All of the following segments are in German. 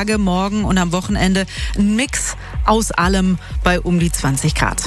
Tage, morgen und am Wochenende ein Mix aus allem bei um die 20 Grad.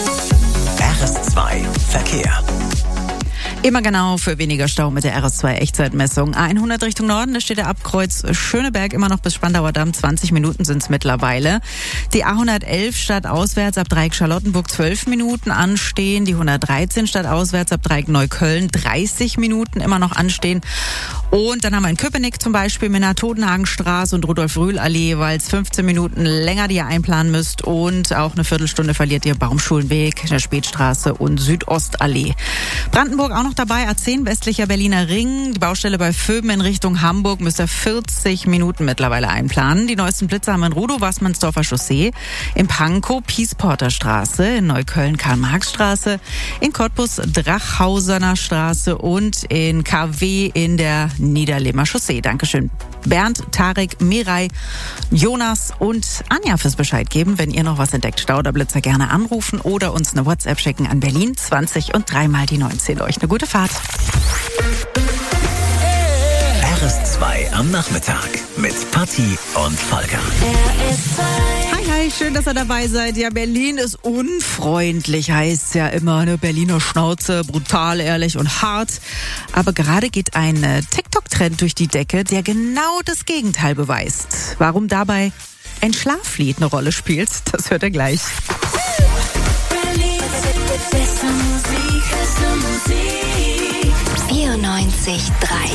RS2 Verkehr. Immer genau für weniger Stau mit der RS2-Echtzeitmessung. A100 Richtung Norden, da steht der Abkreuz Schöneberg immer noch bis Spandauer Damm. 20 Minuten sind es mittlerweile. Die A111 stadtauswärts ab Dreieck Charlottenburg 12 Minuten anstehen. Die 113 stadtauswärts ab Dreieck Neukölln 30 Minuten immer noch anstehen. Und dann haben wir in Köpenick zum Beispiel mit der Totenhagenstraße und Rudolf-Rühl-Allee jeweils 15 Minuten länger, die ihr einplanen müsst. Und auch eine Viertelstunde verliert ihr Baumschulenweg, der Spätstraße und Südostallee. Brandenburg auch noch dabei, A10 westlicher Berliner Ring. Die Baustelle bei Vöben in Richtung Hamburg müsst ihr 40 Minuten mittlerweile einplanen. Die neuesten Blitze haben wir in Rudow, Wassmannsdorfer Chaussee, in Pankow, Piesporter Straße, in Neukölln, Karl-Marx-Straße, in Cottbus, Drachhausener Straße und in KW in der Niederlehmer Chaussee. Dankeschön. Bernd, Tarek, Mirai, Jonas und Anja fürs Bescheid geben, wenn ihr noch was entdeckt. Stauderblitzer gerne anrufen oder uns eine WhatsApp schicken an Berlin 20 und 3 mal die 19. Euch eine gute Fahrt. RS2 am Nachmittag mit Patti und Volker. Hi, schön, dass ihr dabei seid. Ja, Berlin ist unfreundlich, heißt ja immer, eine Berliner Schnauze, brutal, ehrlich und hart. Aber gerade geht ein TikTok-Trend durch die Decke, der genau das Gegenteil beweist. Warum dabei ein Schlaflied eine Rolle spielt, das hört ihr gleich. 94.3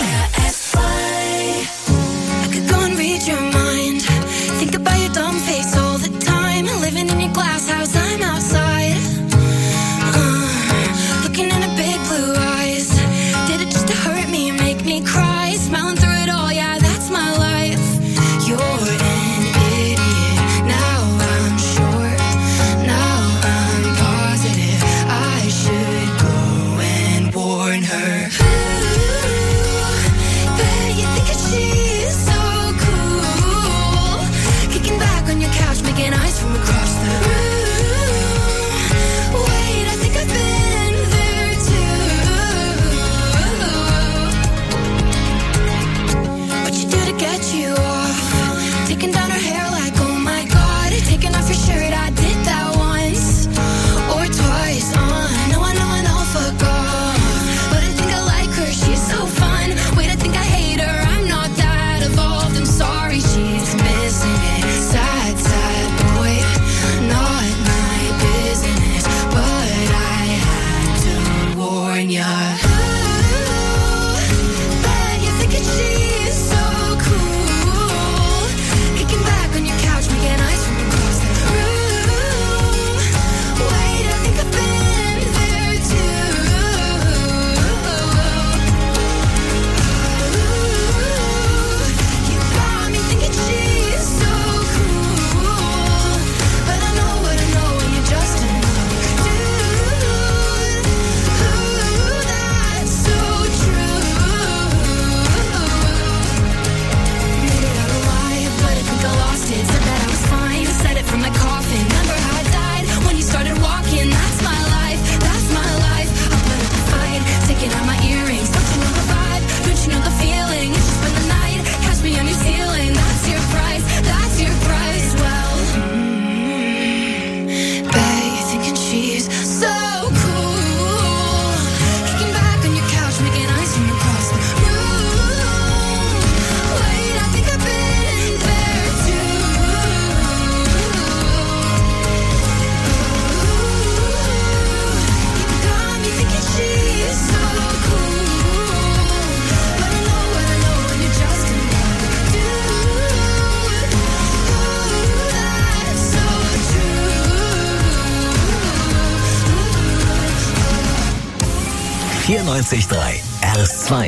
94.3 RS2.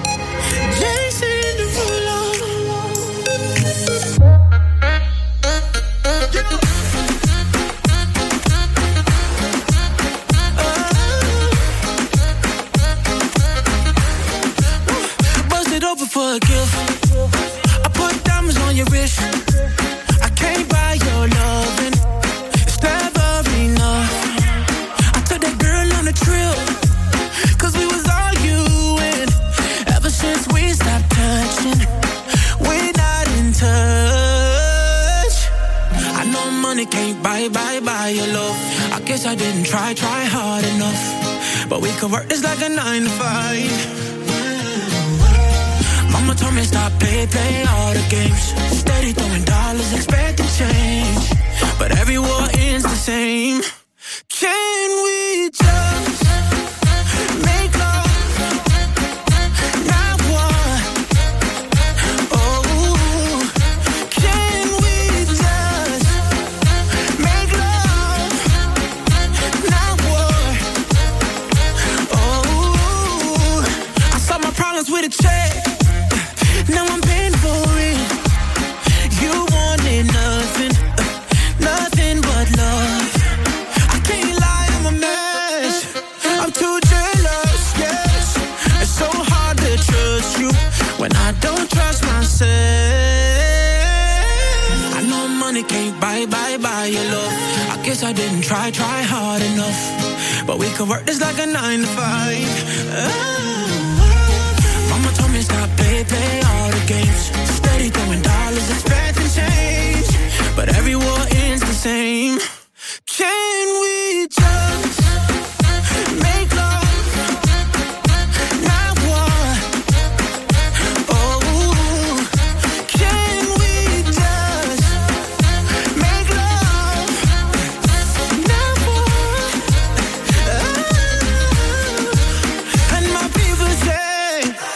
Bust it open for a gift. I put diamonds on your wrist. I can't buy your loving. It's never enough. I took that girl on a trip. Cause we was arguing. Ever since we stopped touching, we're not in touch. money can't buy your love. I guess I didn't try hard enough. But we could work this like a 9 to 5. Mama told me stop play all the games. Steady throwing dollars, expecting change. But every war ends the same. Can we just make love, not war? Oh, can we just make love, not war? Oh, I solved my problems with a check. Now I'm paying for it. You wanted nothing, nothing but love. I can't lie, I'm a mess. I'm too jealous, yes. It's so hard to trust you when I don't trust myself. I know money can't buy your love. I guess I didn't try hard enough. But we could work this like a 9 to 5. Mama told me stop play all the games. Steady throwing dollars, expecting change. But every war ends the same. Can we just make love, not war? Oh, can we just make love, not war? Oh, and my people say,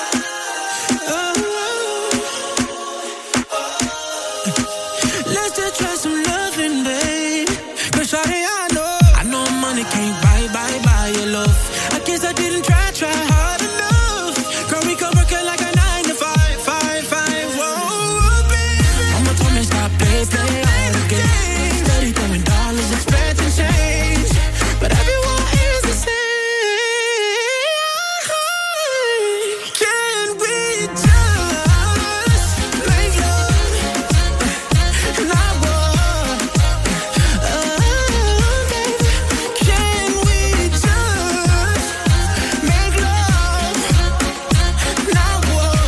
let's just try some loving, babe. 'Cause shawty, I know money can't buy your love. I guess I didn't try hard enough. Girl, we could work it like a 9 to 5. Whoa, baby. Mama told me stop play all the games. Steady throwing dollars, expecting change. But everyone is the same. Can we just make love, not war? Baby, can we just make love, not war?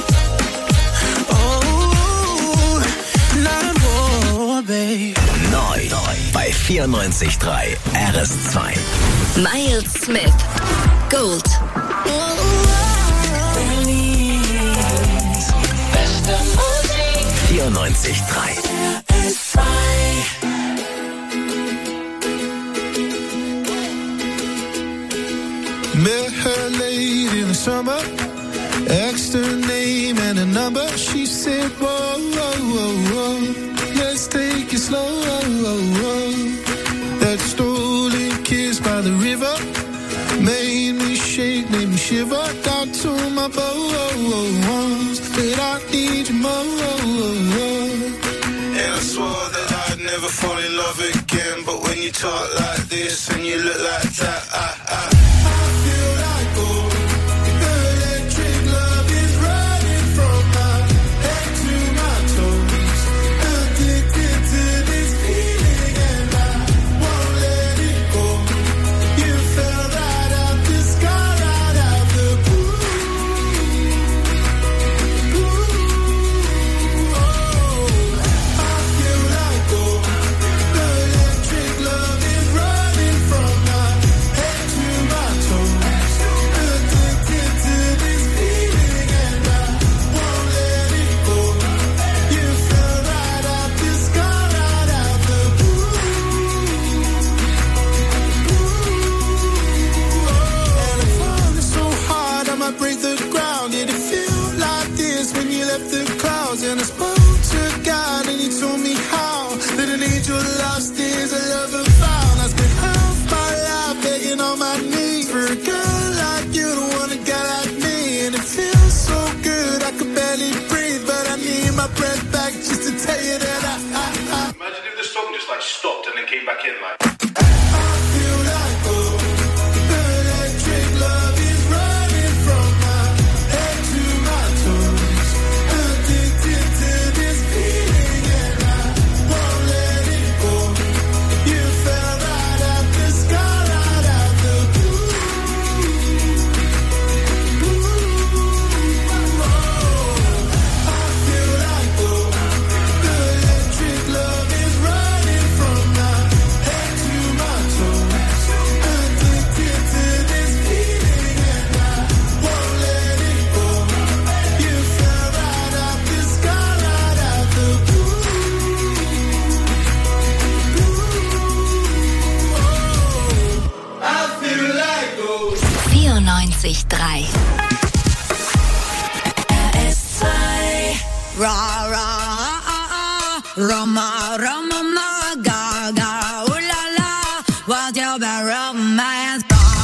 Oh, not war, babe. Neu bei 94.3 RS2. Miles Smith. Gold. 94.3 Met her late in the summer, asked her name and a number. She said, whoa, whoa, whoa, whoa, let's take it slow. That stolen kiss by the river made me shake, made me shiver. Down to my bones, that I need you more. And I swore that I'd never fall in love again. But when you talk like this and you look like that, I feel like gold. The electric love is running from my head to my toes. Addicted to this feeling and I won't let it go. You fell right out the sky, right out the blue. I feel like gold. The electric love is running from my head to my toes. Addicted to this feeling and I won't let it go. You fell right out the sky, right out the blue. And I'm falling so hard I might break the ground. Did it feel like this when you left the clouds? And I spoke to God and he told me how that an angel lost is a lover found. I spent half my life begging on my knees for a girl like you to want a guy like me. And it feels so good I could barely breathe, but I need my breath back just to tell you that I Imagine if the song just like stopped and then came back in like. feel like gold. The electric love is running from my head to my toes. Addicted to this feeling and I won't let it go. You fell right out the sky, right out the blue. I feel like gold. The Roma, Roma, ma, gaga, ooh la la, what's your bad romance?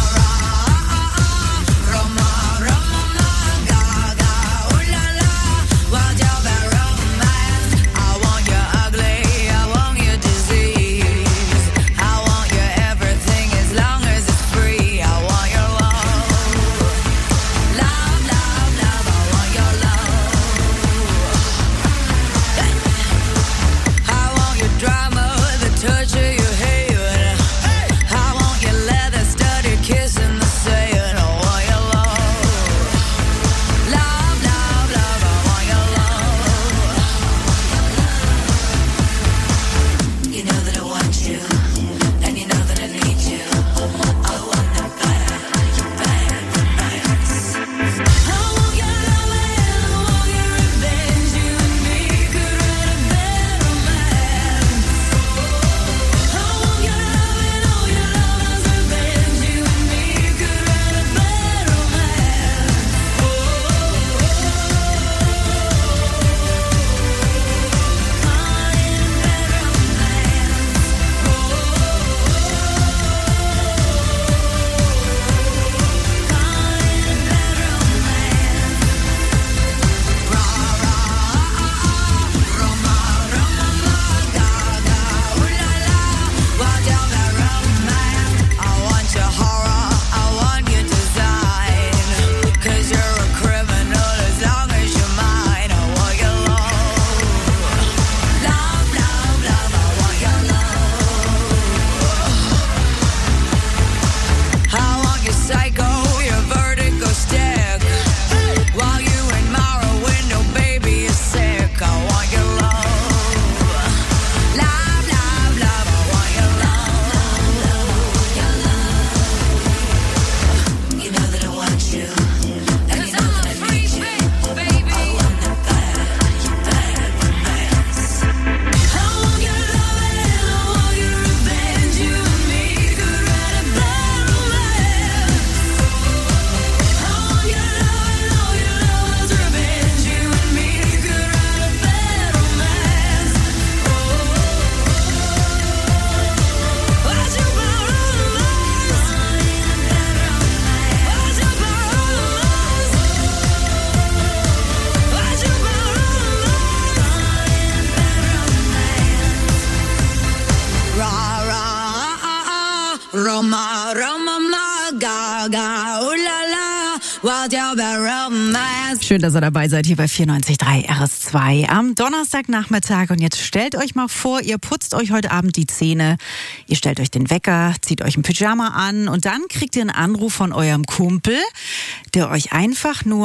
Roma, Roma, ma, gaga, ooh la la, what's your bad romance? Schön, dass ihr dabei seid hier bei 94.3 RS2 am Donnerstagnachmittag. Und jetzt stellt euch mal vor, ihr putzt euch heute Abend die Zähne, ihr stellt euch den Wecker, zieht euch ein Pyjama an und dann kriegt ihr einen Anruf von eurem Kumpel, der euch einfach nur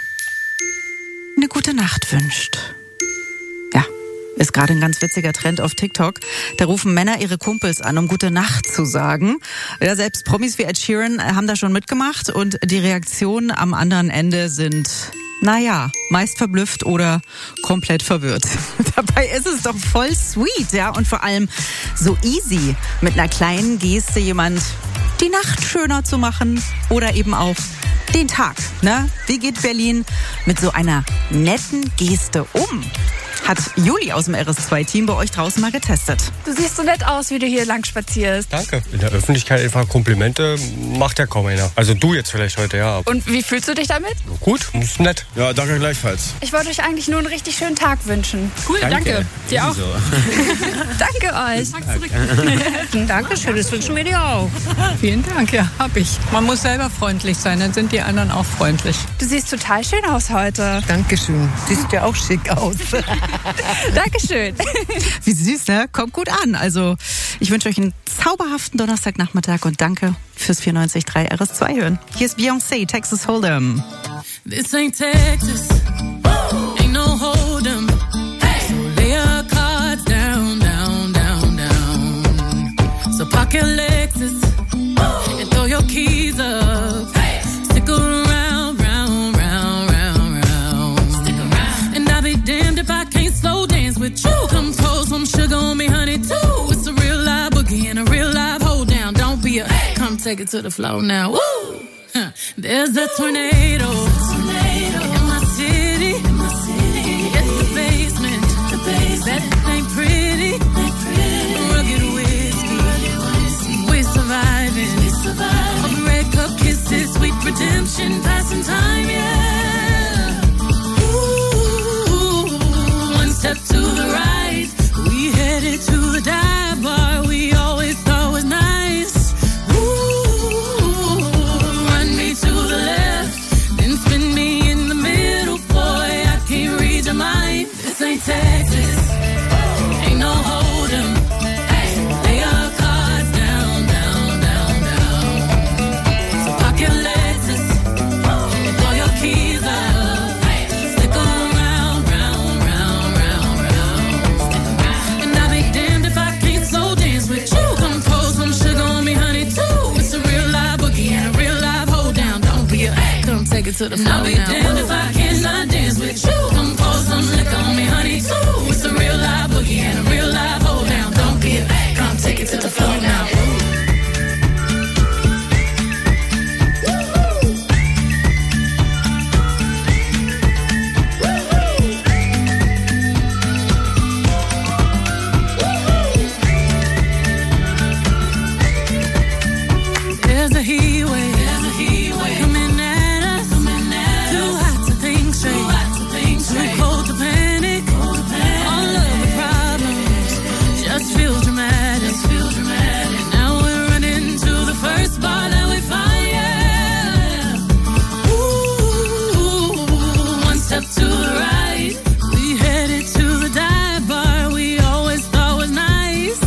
eine gute Nacht wünscht. Ja. Ist gerade ein ganz witziger Trend auf TikTok. Da rufen Männer ihre Kumpels an, um gute Nacht zu sagen. Ja, selbst Promis wie Ed Sheeran haben da schon mitgemacht und die Reaktionen am anderen Ende sind, naja, meist verblüfft oder komplett verwirrt. Dabei ist es doch voll sweet, ja, und vor allem so easy, mit einer kleinen Geste jemand die Nacht schöner zu machen oder eben auch den Tag, ne? Wie geht Berlin mit so einer netten Geste um? Hat Juli aus dem RS2-Team bei euch draußen mal getestet. Du siehst so nett aus, wie du hier lang spazierst. Danke. In der Öffentlichkeit einfach Komplimente macht ja kaum einer. Also du jetzt vielleicht heute, ja. Und wie fühlst du dich damit? Gut, ist nett. Ja, danke gleichfalls. Ich wollte euch eigentlich nur einen richtig schönen Tag wünschen. Cool, danke. Dir auch. Danke euch. Dankeschön, das wünschen wir dir auch. Vielen Dank, ja, hab ich. Man muss selber freundlich sein, dann sind die anderen auch freundlich. Du siehst total schön aus heute. Dankeschön. Siehst ja auch schick aus. Dankeschön. Wie süß, ne? Kommt gut an. Also, ich wünsche euch einen zauberhaften Donnerstagnachmittag und danke fürs 94.3 RS2 hören. Hier ist Beyoncé, Texas Hold'em. This ain't Texas. Ain't no Hold'em. So lay your cards down, down, down, down. So park your Lexus and throw your keys up. Stick around, round, round, round, round. Stick around. And I'll be damned if I can't slow dance with you. Come pour some sugar on me, honey, too. It's a real live boogie and a real live hold down. Don't be a come take it to the floor now. Woo! There's a tornado in my city. It's the basement. That ain't it to the floor. I'll be damned if I cannot dance with you. Come pour some liquor on me, honey, too. It's a real live boogie and a real live hold down. Don't be a come take it to the floor now. There's a heat wave coming at us. Too hot to think straight. Too cold to panic. All of the problems just feel dramatic. Now we're running to the first bar that we find. Yeah. Ooh, one step to the right. We headed to the dive bar we always thought was nice.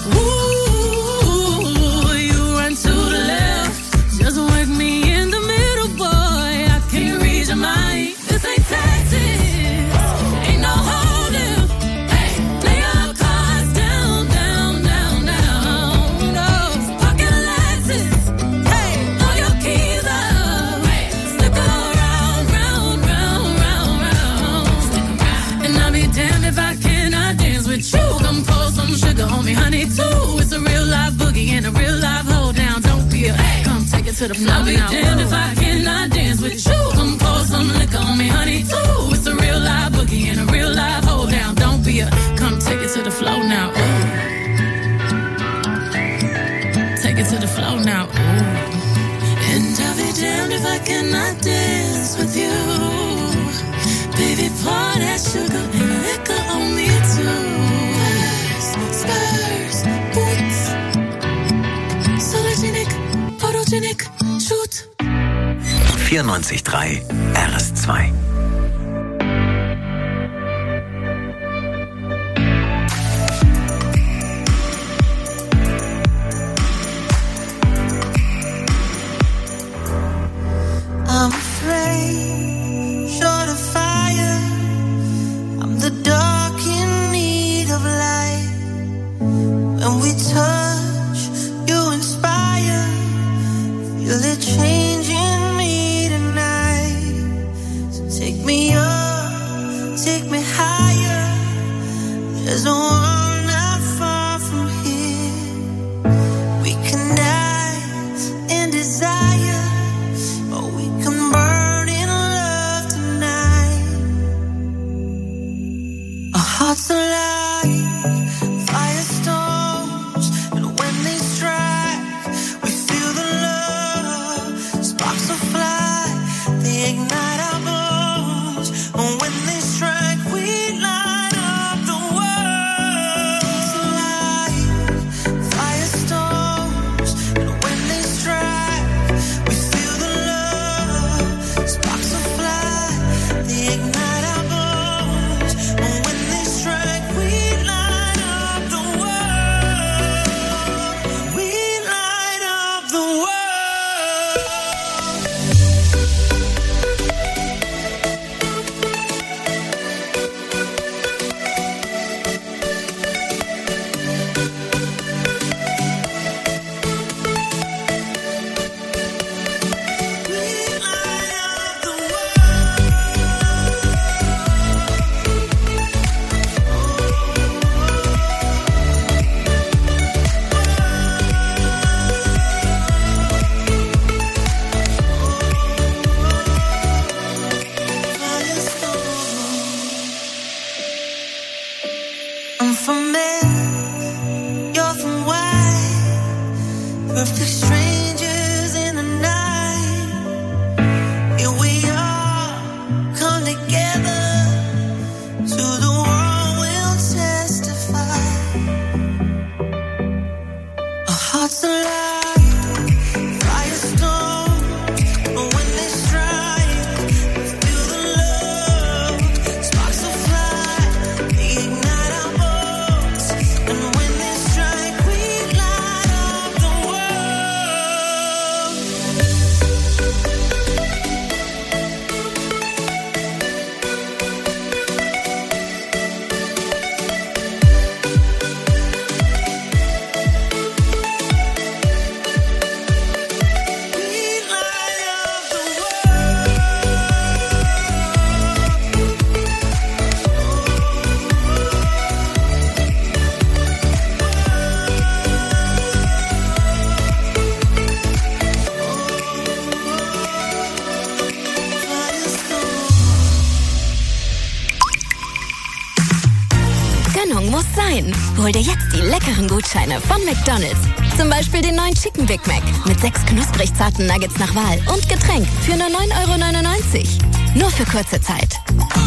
Ooh, you run to the left. Just work me in the middle, boy. I can't read your mind. This ain't Texas. Ain't no holding. Hey, lay your cards down, down, down, down. No, pocket Lexus. Hey, throw your keys up. Stick around, round, round, round, round. And I'll be damned if I cannot dance with you. Come pour some sugar on me, honey, too. It's a real live boogie and a real live hold down. Don't be a come take it to the floor. I'll be damned if I cannot dance with you. Come pour some liquor on me, honey, too. It's a real live boogie and a real live hold down. Don't be a come take it to the floor now. Ooh. Take it to the floor now. Ooh. And I'll be damned if I cannot dance with you. Baby, pour that sugar and liquor on me too. Spurs, boots, Sologenic, photogenic, shoot. 94.3 RS2. I'm afraid, short of fire. I'm the dark in need of light. When we touch, you inspire. Feel it changing me tonight. So take me up, take me higher. There's a world not far from here. We can dance in desire, or we can burn in love tonight. Our hearts alive, firestorms, and when they strike, we feel the love. Sparks will fly, they ignite our bones. And when they strike, we light up the world. Hearts alive, firestorms, and when they strike, we feel the love. Sparks will fly, they ignite our bones. And when they strike, we light up the world. We light up the world. I'm from men, you're from white. Perfect strangers in the night. Here we are, come together. To the world we'll testify. Our hearts alive, firestorms. But when they strike, we feel the love. Sparks will fly, they ignite our bones. And when they strike, we light up the world. muss sein. Hol dir jetzt die leckeren Gutscheine von McDonald's. Zum Beispiel den neuen Chicken Big Mac mit 6 knusprig zarten Nuggets nach Wahl und Getränk für nur 9,99 €. Nur für kurze Zeit.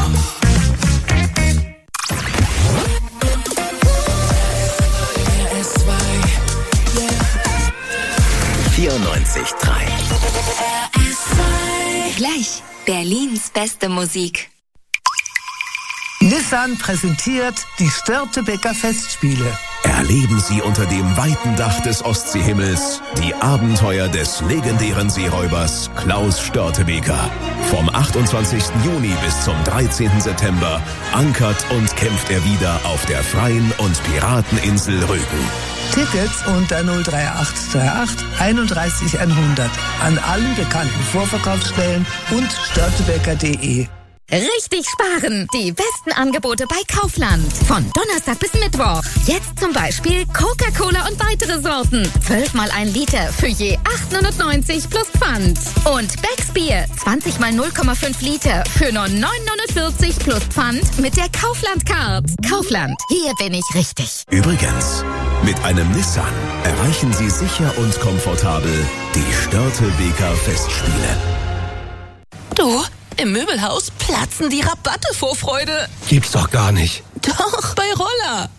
94.3. Gleich Berlins beste Musik. Nissan präsentiert die Störtebeker Festspiele. Erleben Sie unter dem weiten Dach des Ostseehimmels die Abenteuer des legendären Seeräubers Klaus Störtebeker. Vom 28. Juni bis zum 13. September ankert und kämpft er wieder auf der freien und Pirateninsel Rügen. Tickets unter 03838 31 100 an allen bekannten Vorverkaufsstellen und störtebeker.de. Richtig sparen! Die besten Angebote bei Kaufland. Von Donnerstag bis Mittwoch. Jetzt zum Beispiel Coca-Cola und weitere Sorten. 12 mal 1 Liter für je 8,90 € plus Pfand. Und Becks Bier 20 mal 0,5 Liter für nur 9,49 € plus Pfand mit der Kaufland-Card. Kaufland, hier bin ich richtig. Übrigens, mit einem Nissan erreichen Sie sicher und komfortabel die Störtebeker Festspiele. Du? Im Möbelhaus platzen die Rabatte vor Freude. Gibt's doch gar nicht. Doch, bei Roller.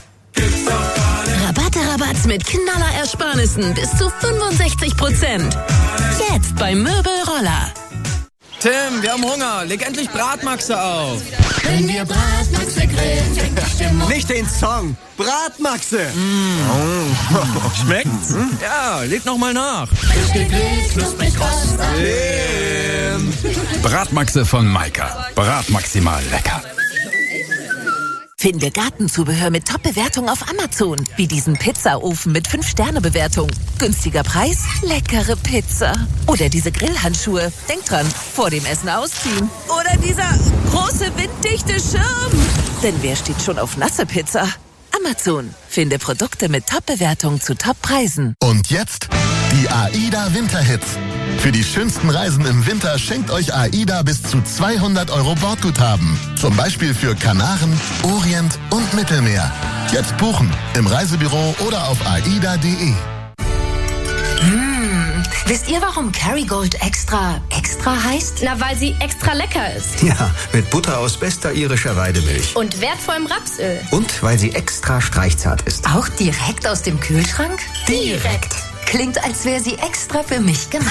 Rabatte mit Knallerersparnissen bis zu 65%. Jetzt bei Möbel Roller. Tim, wir haben Hunger. Leg endlich Bratmaxe auf. Wenn wir Bratmaxe grillen, fängt die Stimmung. Nicht den Song. Bratmaxe. Schmeckt's? Ja, leg noch mal nach. Frisch gegrillt, knusprig kross. Bratmaxe von Maika. Bratmaximal lecker. Finde Gartenzubehör mit Top-Bewertung auf Amazon. Wie diesen Pizzaofen mit 5-Sterne-Bewertung. Günstiger Preis, leckere Pizza. Oder diese Grillhandschuhe. Denk dran, vor dem Essen ausziehen. Oder dieser große winddichte Schirm. Denn wer steht schon auf nasse Pizza? Amazon. Finde Produkte mit Top-Bewertung zu Top-Preisen. Und jetzt die AIDA Winterhits. Für die schönsten Reisen im Winter schenkt euch AIDA bis zu 200 € Bordguthaben. Zum Beispiel für Kanaren, Orient und Mittelmeer. Jetzt buchen im Reisebüro oder auf aida.de. Wisst ihr, warum Kerrygold extra heißt? Na, weil sie extra lecker ist. Ja, mit Butter aus bester irischer Weidemilch. Und wertvollem Rapsöl. Und weil sie extra streichzart ist. Auch direkt aus dem Kühlschrank? Direkt. Klingt, als wäre sie extra für mich gemacht.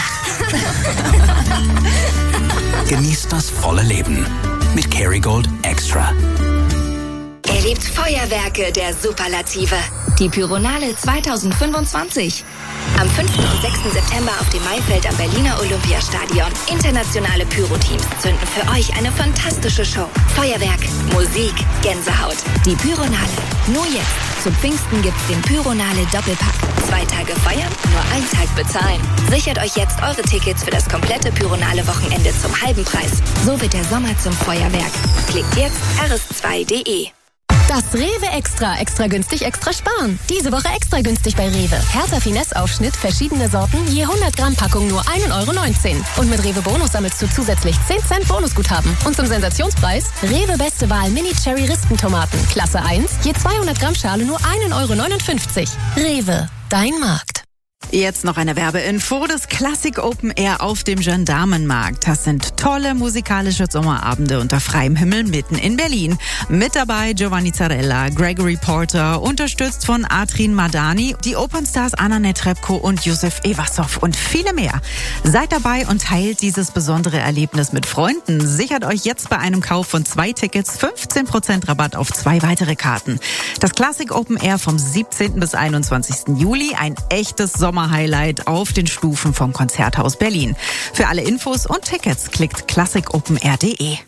Genießt das volle Leben mit Kerrygold Extra. Erlebt Feuerwerke der Superlative. Die Pyronale 2025. Am 5. und 6. September auf dem Maifeld am Berliner Olympiastadion. Internationale Pyro-Teams zünden für euch eine fantastische Show. Feuerwerk, Musik, Gänsehaut. Die Pyronale. Nur jetzt. Zu Pfingsten gibt's den Pyronale Doppelpack. 2 Tage feiern, nur 1 Tag bezahlen. Sichert euch jetzt eure Tickets für das komplette Pyronale Wochenende zum halben Preis. So wird der Sommer zum Feuerwerk. Klickt jetzt rs2.de. Das Rewe Extra. Extra günstig, extra sparen. Diese Woche extra günstig bei Rewe. Hertha Finesse-Aufschnitt, verschiedene Sorten, je 100 Gramm Packung nur 1,19 €. Und mit Rewe Bonus sammelst du zusätzlich 10 Cent Bonusguthaben. Und zum Sensationspreis, Rewe Beste Wahl Mini-Cherry-Rispentomaten. Klasse 1, je 200 Gramm Schale nur 1,59 €. Rewe, dein Markt. Jetzt noch eine Werbeinfo. Das Classic Open Air auf dem Gendarmenmarkt. Das sind tolle musikalische Sommerabende unter freiem Himmel mitten in Berlin. Mit dabei Giovanni Zarella, Gregory Porter, unterstützt von Atrin Madani, die Opernstars Anna Netrebko und Yusuf Evasov und viele mehr. Seid dabei und teilt dieses besondere Erlebnis mit Freunden. Sichert euch jetzt bei einem Kauf von 2 Tickets 15% Rabatt auf 2 weitere Karten. Das Classic Open Air vom 17. bis 21. Juli. Ein echtes Sommerhighlight auf den Stufen vom Konzerthaus Berlin. Für alle Infos und Tickets klickt classicopenair.de.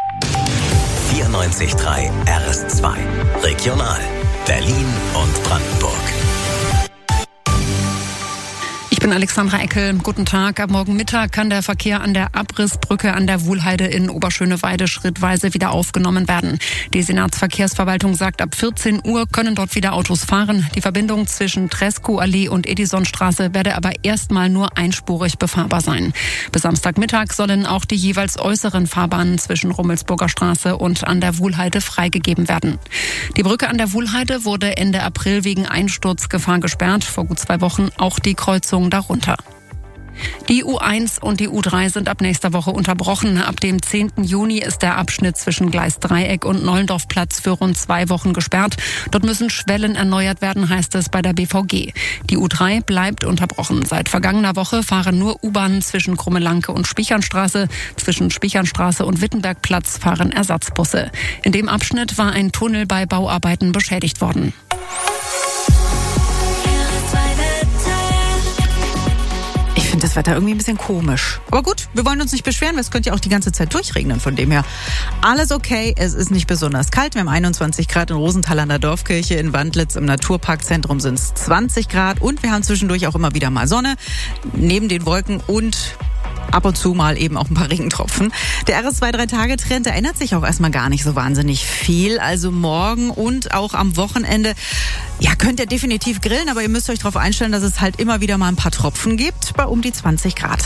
94.3 RS2 Regional Berlin und Brandenburg. Ich bin Alexandra Eckel. Guten Tag. Ab morgen Mittag kann der Verkehr an der Abrissbrücke an der Wuhlheide in Oberschöneweide schrittweise wieder aufgenommen werden. Die Senatsverkehrsverwaltung sagt, ab 14 Uhr können dort wieder Autos fahren. Die Verbindung zwischen Tresco-Allee und Edisonstraße werde aber erstmal nur einspurig befahrbar sein. Bis Samstagmittag sollen auch die jeweils äußeren Fahrbahnen zwischen Rummelsburger Straße und an der Wuhlheide freigegeben werden. Die Brücke an der Wuhlheide wurde Ende April wegen Einsturzgefahr gesperrt. Vor gut 2 Wochen auch die Kreuzung darunter. Die U1 und die U3 sind ab nächster Woche unterbrochen. Ab dem 10. Juni ist der Abschnitt zwischen Gleis Dreieck und Nollendorfplatz für rund 2 Wochen gesperrt. Dort müssen Schwellen erneuert werden, heißt es bei der BVG. Die U3 bleibt unterbrochen. Seit vergangener Woche fahren nur U-Bahnen zwischen Krummelanke und Spichernstraße. Zwischen Spichernstraße und Wittenbergplatz fahren Ersatzbusse. In dem Abschnitt war ein Tunnel bei Bauarbeiten beschädigt worden. Ich finde das Wetter irgendwie ein bisschen komisch. Aber gut, wir wollen uns nicht beschweren, weil es könnte ja auch die ganze Zeit durchregnen. Von dem her alles okay. Es ist nicht besonders kalt. Wir haben 21 Grad in Rosenthal an der Dorfkirche. In Wandlitz im Naturparkzentrum sind es 20 Grad. Und wir haben zwischendurch auch immer wieder mal Sonne. Neben den Wolken und ab und zu mal eben auch ein paar Regentropfen. Der RS2-3-Tage-Trend, der ändert sich auch erstmal gar nicht so wahnsinnig viel. Also morgen und auch am Wochenende, ja, könnt ihr definitiv grillen, aber ihr müsst euch darauf einstellen, dass es halt immer wieder mal ein paar Tropfen gibt, bei um die 20 Grad.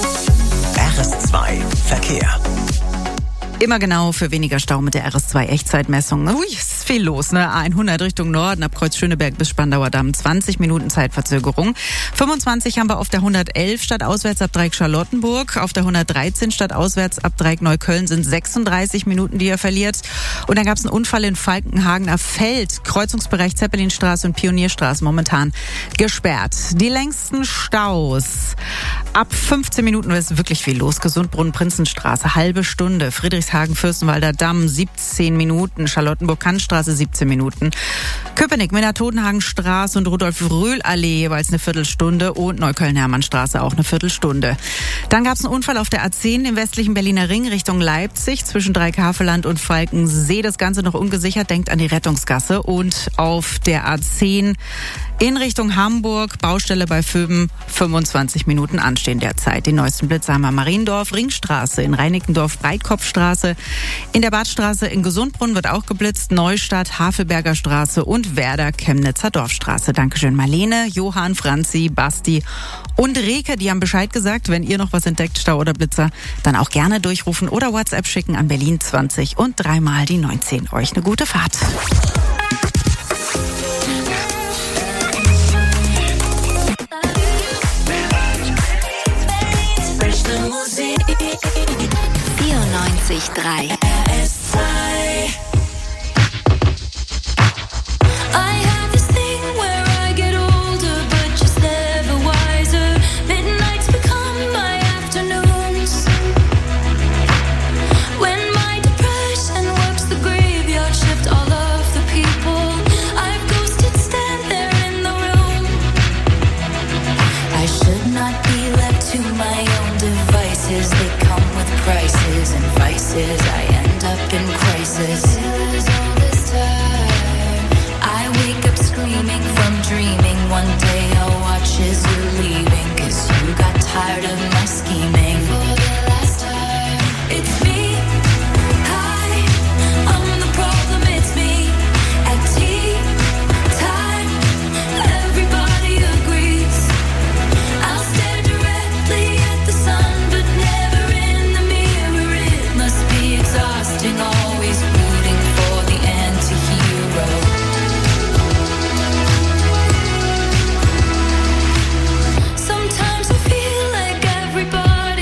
RS2 Verkehr. Immer genau für weniger Stau mit der RS2-Echtzeitmessung. Ui, ist viel los, ne? A100 Richtung Norden, ab Kreuz Schöneberg bis Spandauer Damm, 20 Minuten Zeitverzögerung. 25 haben wir auf der 111 stadtauswärts ab Dreieck Charlottenburg. Auf der 113 stadtauswärts ab Dreieck Neukölln sind 36 Minuten, die ihr verliert. Und dann gab es einen Unfall in Falkenhagener Feld. Kreuzungsbereich Zeppelinstraße und Pionierstraße momentan gesperrt. Die längsten Staus. Ab 15 Minuten ist wirklich viel los. Gesundbrunnen, Prinzenstraße, halbe Stunde. Friedrichshagen, Fürstenwalder Damm, 17 Minuten. Charlottenburg-Kantstraße, 17 Minuten. Köpenick, Minna-Todenhagen-Straße und Rudolf-Röhl-Allee jeweils eine Viertelstunde. Und Neukölln-Hermannstraße auch eine Viertelstunde. Dann gab es einen Unfall auf der A10 im westlichen Berliner Ring Richtung Leipzig zwischen Dreieck-Havelland und Falkensee. Das Ganze noch ungesichert. Denkt an die Rettungsgasse. Und auf der A10 in Richtung Hamburg, Baustelle bei Vöben, 25 Minuten anstehen derzeit. Den neuesten Blitzer haben wir Mariendorf, Ringstraße, in Reinickendorf, Breitkopfstraße. In der Badstraße in Gesundbrunn wird auch geblitzt, Neustadt, Havelberger Straße und Werder, Chemnitzer Dorfstraße. Dankeschön Marlene, Johann, Franzi, Basti und Rike, die haben Bescheid gesagt. Wenn ihr noch was entdeckt, Stau oder Blitzer, dann auch gerne durchrufen oder WhatsApp schicken an Berlin 20 und 3 mal die 19. Euch eine gute Fahrt. Musik 94.3 RS2. I end up in crisis. I wake up screaming from dreaming. One day I'll watch as you're leaving, 'cause you got tired of my scheming. For the last time, it's me. Hi, I'm the problem, it's me. At tea time, everybody agrees. I'll stare directly at the sun, but never in the mirror. It must be exhausting, always rooting for the anti-hero. Sometimes I feel like everybody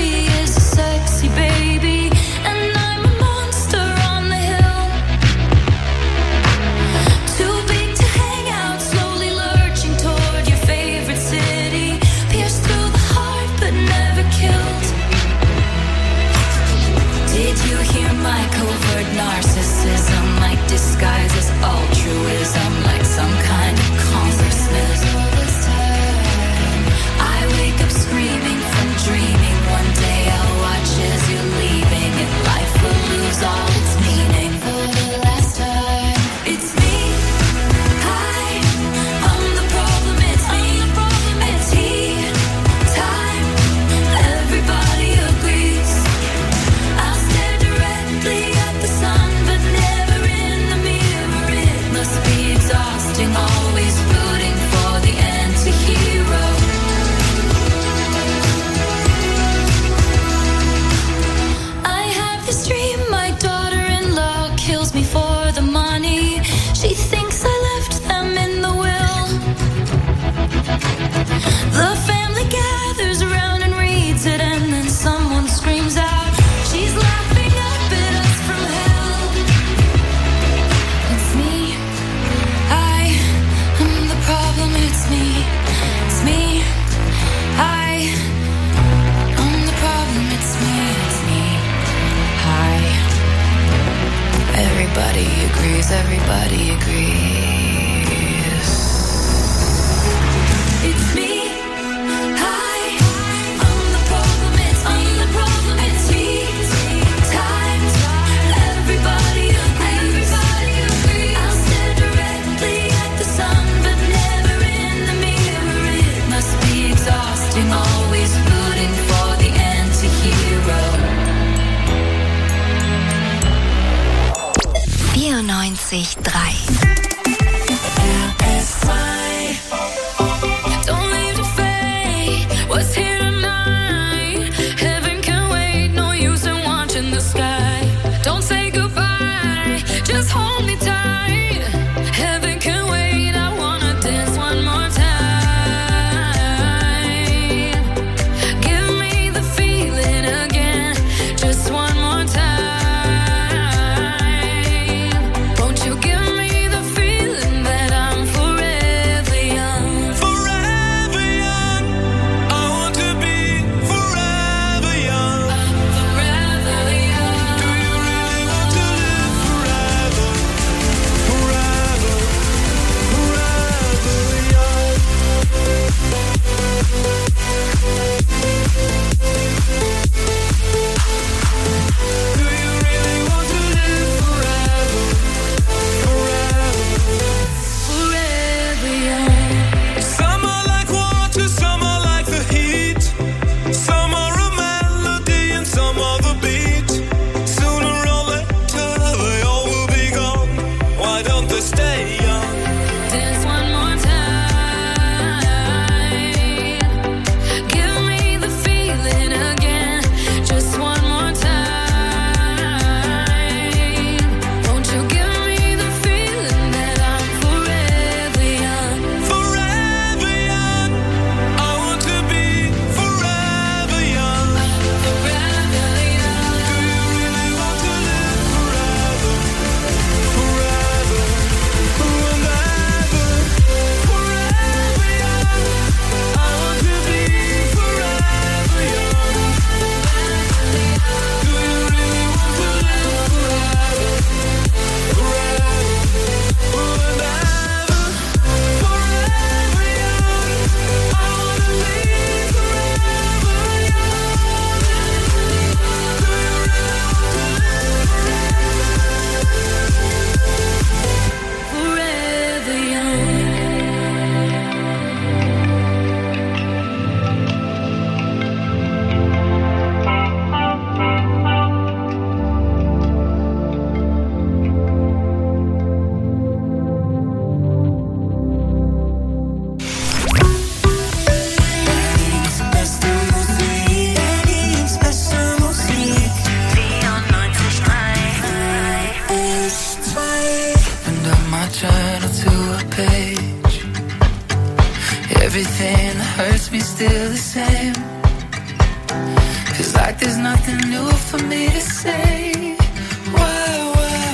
a page. Everything that hurts me still the same. Feels like there's nothing new for me to say. Why?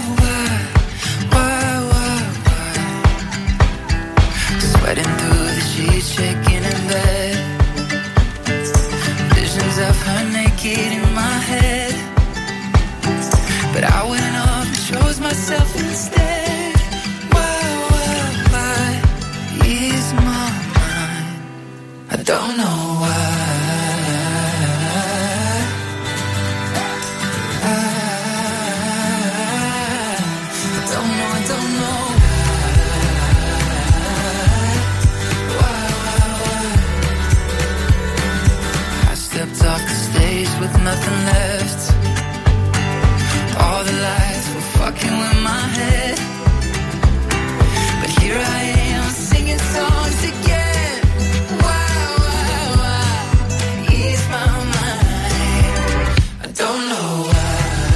Sweating through the sheets, shaking in bed. Visions of her naked in my head. But I went off and chose myself instead. Why ease my mind? I don't know why. I don't know. Stepped off the stage with nothing left. All the lights were fucking with my head. But here I am singing songs again. Why? Ease my mind. I don't know why.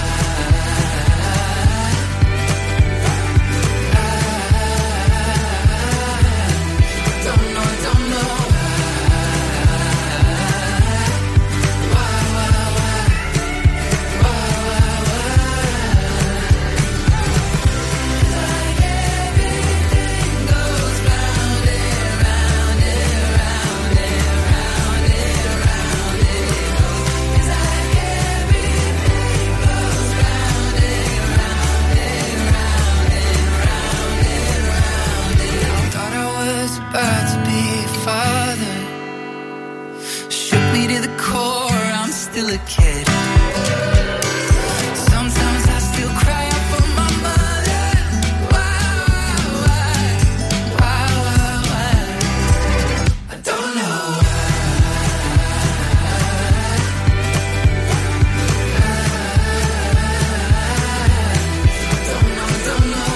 Still a kid. Sometimes I still cry out for my mother. Why? I don't know don't know.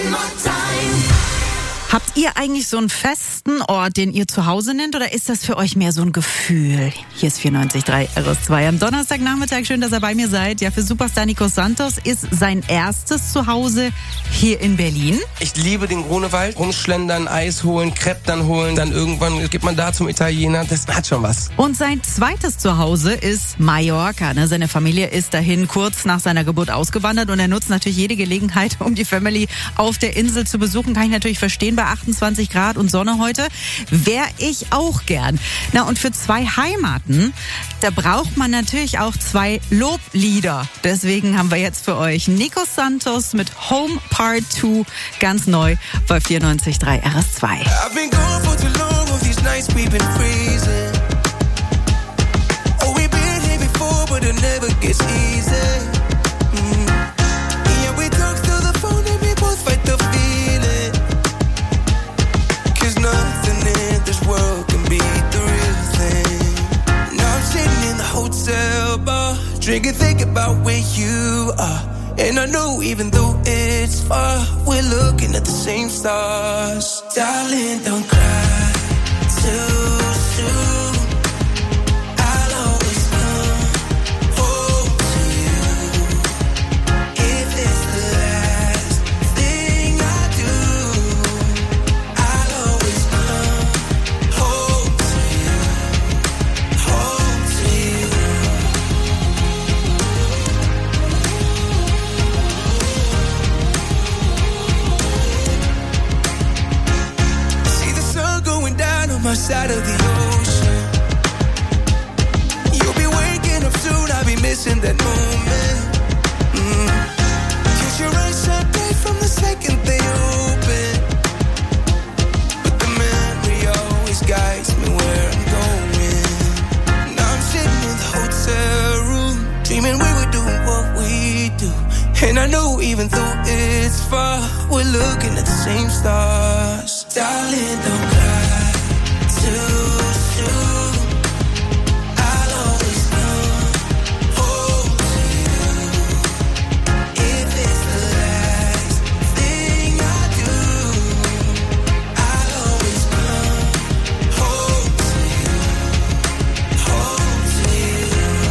Habt ihr eigentlich so einen festen Ort, den ihr zu Hause nennt, oder ist das für euch mehr so ein Gefühl? Hier ist 94.3 RS2 am Donnerstagnachmittag. Schön, dass ihr bei mir seid. Ja, für Superstar Nico Santos ist sein erstes Zuhause hier in Berlin. Ich liebe den Grunewald. Rumschlendern, Eis holen, Crepe dann holen. Dann irgendwann geht man da zum Italiener. Das hat schon was. Und sein zweites Zuhause ist Mallorca. Seine Familie ist dahin kurz nach seiner Geburt ausgewandert und er nutzt natürlich jede Gelegenheit, um die Family auf der Insel zu besuchen. Kann ich natürlich verstehen, bei 28 Grad und Sonne heute. Wäre ich auch gern. Na, und für 2 Heimaten, da braucht man natürlich auch 2 Loblieder. Deswegen haben wir jetzt für euch Nico Santos mit Home Part 2 ganz neu bei 94.3 RS2. I've been gone for too long, all these nights we've been freezing. Oh, we've been here before, but it never gets easy. Yeah, we talk through the phone and we both fight the feeling. 'Cause nothing in this world can be the real thing. Now I'm sitting in the hotel bar, drinking, thinking about where you are. And I know even though it's far, we're looking at the same stars. Darling, don't cry too soon. I'll always come home to you. If it's the last thing I do, I'll always come home to you. Home to you. My side of the ocean. You'll be waking up soon, I'll be missing that moment. 'Cause your eyes shine bright from the second they open. But the memory always guides me where I'm going. Now I'm sitting in the hotel room, dreaming we were doing what we do. And I know even though it's far, we're looking at the same stars. Darling, don't cry too soon. I'll always come home to you. If it's the last thing I do, I'll always come home to you. Home to you.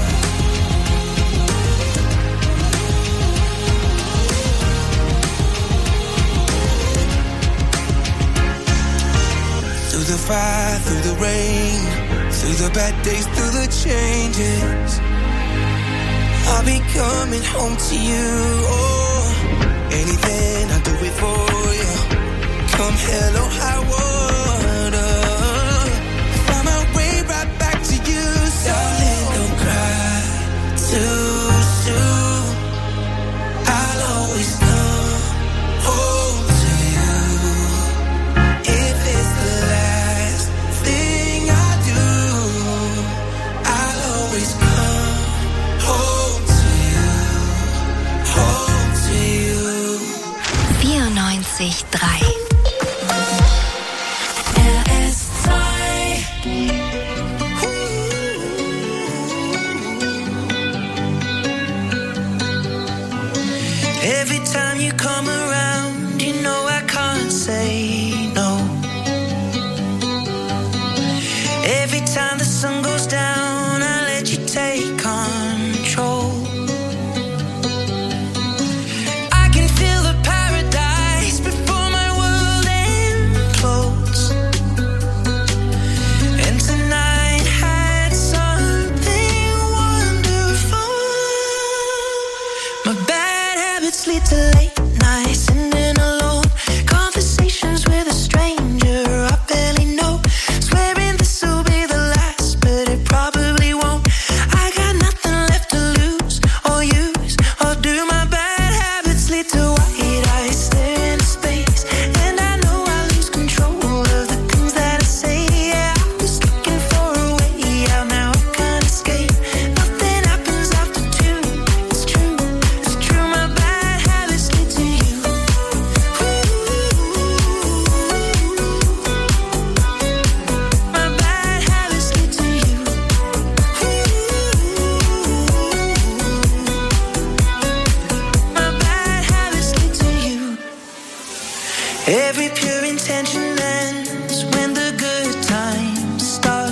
Through the fire, through the rain, through the bad days, through the changes, I'll be coming home to you. Oh, anything I'll do it for you. Come hell or high water, find my way right back to you. Darling, don't cry too soon. I'll always come home to you. If it's the last thing I do, I'll always come home to you. Home to you. 94.3 Every time you come around, you know I can't say no. Every time the sun goes down, I let you take control. I can feel the paradise before my world Every pure intention ends when the good times start.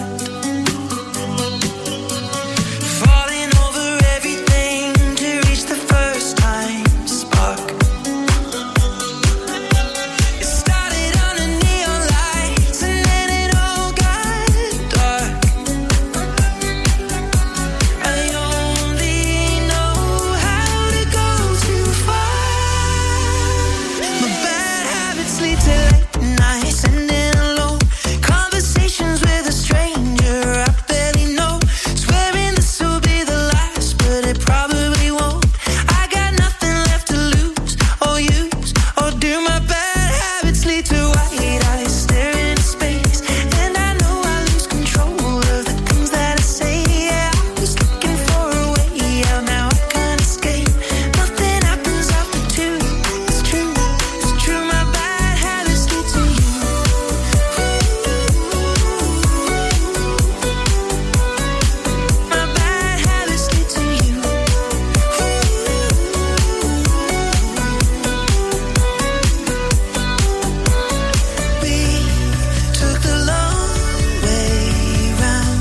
Falling over everything to reach the first time spark. It started under neon lights and then it all got dark. I only know how to go too far. My bad habits lead to late nights and then alone conversations with a stranger I barely know. Swearing this will be the last, but it probably won't. I got nothing left to lose or use or do. My bad habits lead to white eyes staring into space, and I know I lose control of the things that I say. Yeah, I was looking for a way out, now I can't escape. Nothing happens after two. It's true, it's true. My bad habits lead to you. My bad habits lead to you. We took the long way round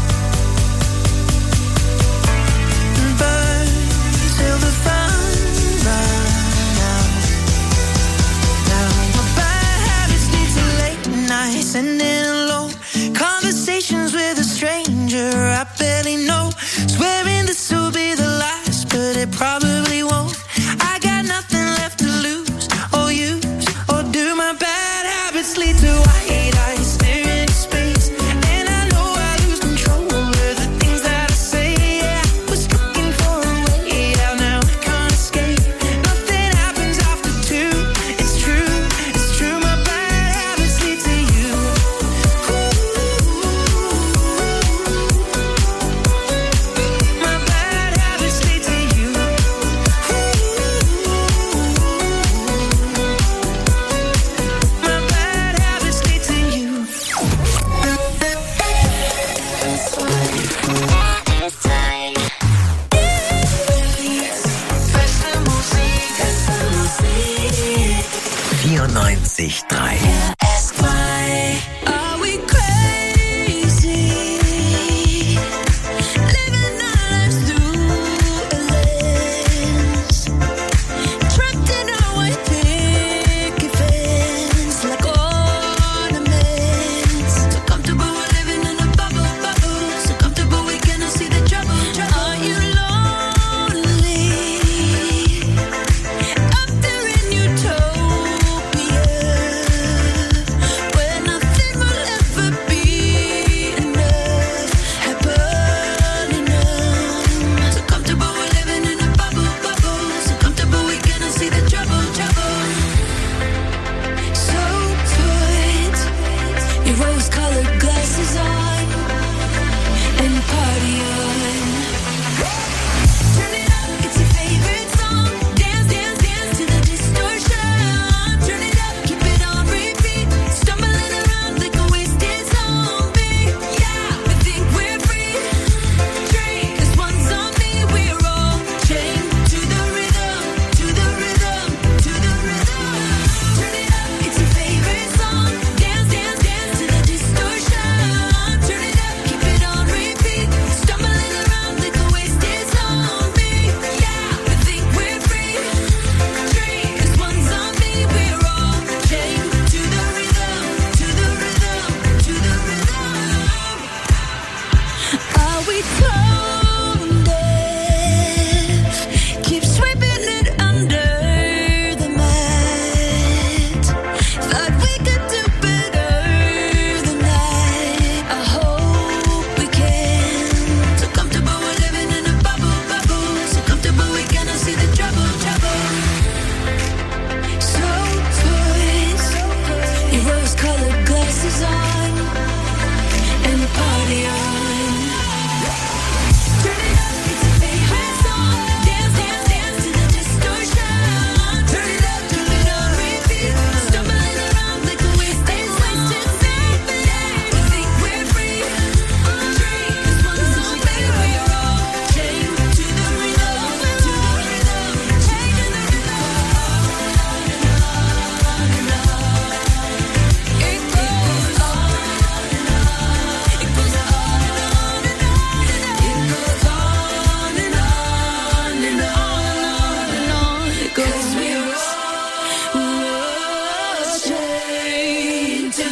and burned till the fun ran out. Now my bad habits lead to late nights and then alone conversations with a stranger I barely know. Swearing this will be the last, but it probably won't. I got nothing left to lose or use or do. My bad habits lead to white eyes staring into space, and I know I lose control of the things that I say. Yeah, I was looking for a way out, now I can't escape. Nothing happens after two. It's true, it's true. My bad habits lead to you. My bad habits lead to you. My bad habits lead to you. Beste Musik. 94.3. Are we crazy? Living our lives through a lens, trapped in our white picket fence, like ornaments. So comfortable we're living in a bubble, so comfortable we cannot see the trouble. Are you lonely? Up there in utopia, where nothing will